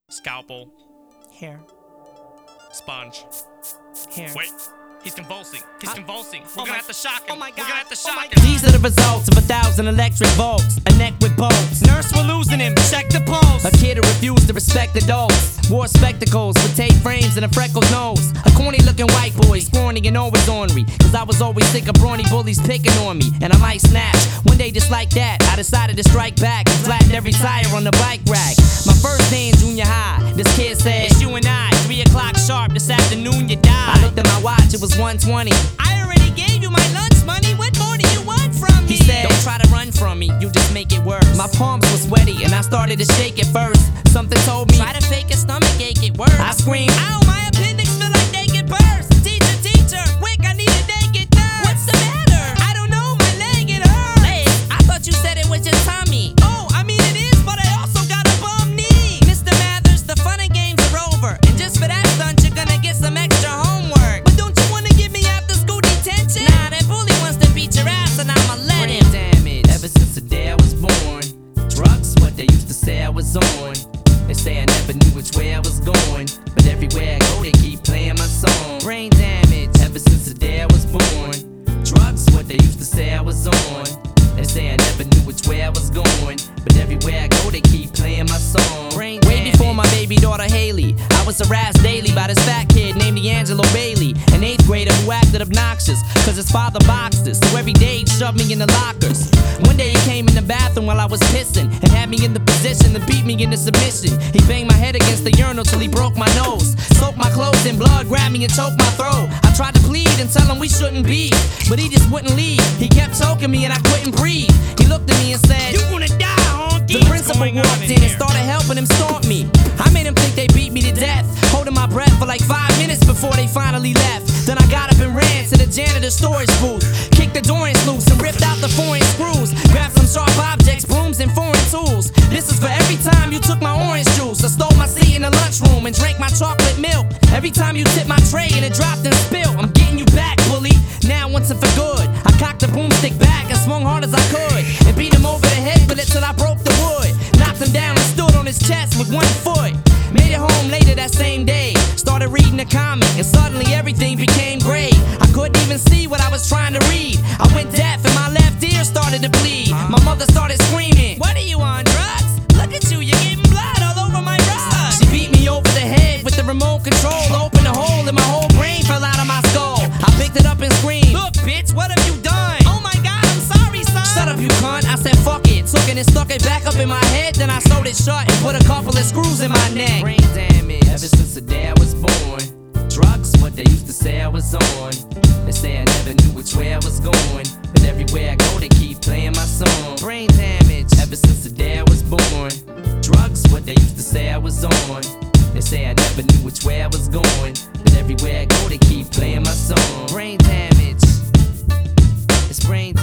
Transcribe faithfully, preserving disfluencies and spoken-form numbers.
Scalpel. Hair. Sponge. Hair. Wait. He's convulsing. He's Huh? convulsing. We're Oh gonna my- have to shock him. oh my We're God. gonna have to Oh shock my him. God. These are the results of a thousand electric volts. A neck with bolts. Nurse, we're losing him. Check the pulse. A kid who refused to respect adults. Wore spectacles with tape frames and a freckled nose. A corny looking white boy, scrawny and always ornery. Cause I was always sick of brawny bullies picking on me. And I might snatch. One day just like that, I decided to strike back and flattened every tire on the bike rack. My first day in junior high, this kid said, It's you and I. Three o'clock sharp. This afternoon you die. I looked at my watch, it was one twenty. I already gave you my lunch money. What more do you want from me? He said, don't try to run from me, you just make it worse. My palms were sweaty and I started to shake at first. Something told me, Try to fake a stomach ache, it works. I screamed, Ow, my appendix feel like they get burst. Teacher, teacher, quick, I need a naked thirst. What's the matter? I don't know, my leg, it hurts. Leg? I thought you said it was your tummy. Oh, I mean it is, but I also got a bum knee. Mister Mathers, the fun and games are over. And just for that stunt, you're gonna get some extra homework. But don't you wanna give me after school detention? Nah, that bully wants to beat your ass and I'ma let him. Brain damage. Ever since the day I was born, drugs what they used to say I was on. They say I never knew which way I was going, but everywhere I go they keep playing my song. Brain damage. Ever since the day I was born, drugs what they used to say I was on. They say I never knew which way I was going, but everywhere I go they keep playing my song. Brain Way damage. before my baby daughter Haley, I was harassed daily by this fat kid named D'Angelo Bailey, an eighth grader who acted obnoxious cause his father boxed us, so every day he'd shove me in the lockers. One day he came in the bathroom while I was pissing and had me in the position to beat me into submission. He banged my head against the urinal till he broke my nose, soaked my clothes in blood, grabbed me and choked my throat. I tried to plead and tell him we shouldn't be, but he just wouldn't leave. He kept choking me and I couldn't breathe. He looked at me and said, You gonna die, honky. the principal walked in and started helping him stomp me. I made him think they beat me to death, holding my breath for like five minutes before they finally left. Then I got up and ran to the janitor's storage booth, kicked the door loose and ripped out the foreign screws, grabbed some sharp objects, brooms and foreign tools. This is for every time you took my orange juice, I stole my seat in the lunchroom and drank my chocolate milk. Every time you tipped my tray and it dropped and spilled, I'm getting you back, bully, now once and for good. I cocked the broomstick back and swung hard as I could and beat him over the head with it till I broke the wood. Knocked him down and stood on his chest with one foot. Made it home later that same day, started reading a comic and suddenly everything became gray. I couldn't even see what I was trying to read. I went deaf and my left ear started to bleed. My mother started screaming, What are you on, drugs? Look at you, you're getting blood all over my rug. she beat me over the head with the remote control, opened a hole and my whole brain fell out of my skull. I picked it up and screamed, Look, bitch, what have you done? Oh my God, I'm sorry, son. shut up you cunt. I said fuck it, took it and stuck it back up in my head. Then I sewed it shut and put a couple of screws in my neck. Brain damage. Ever since the day I was born, drugs what they used to say I was on. They say I never knew which way I was going, but everywhere I go they keep playing my song. Brain damage. Ever since the day I was born, drugs what they used to say I was on. They say I never knew which way I was going, but everywhere I go they keep playing my song. Brain damage. It's brain